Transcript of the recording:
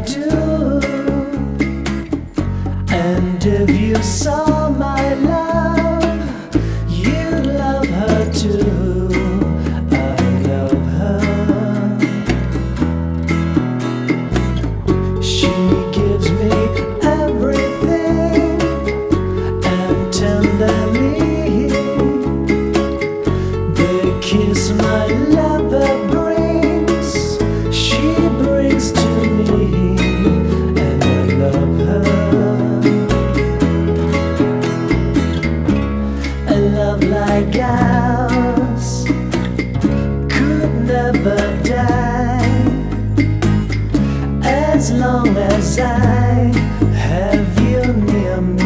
do. And if you saw my love, you'd love her too. I love her. She gives me everything, and tenderly the kiss my lover brings, she brings to me, and I love her. A love like ours could never die, as long as I have you near me.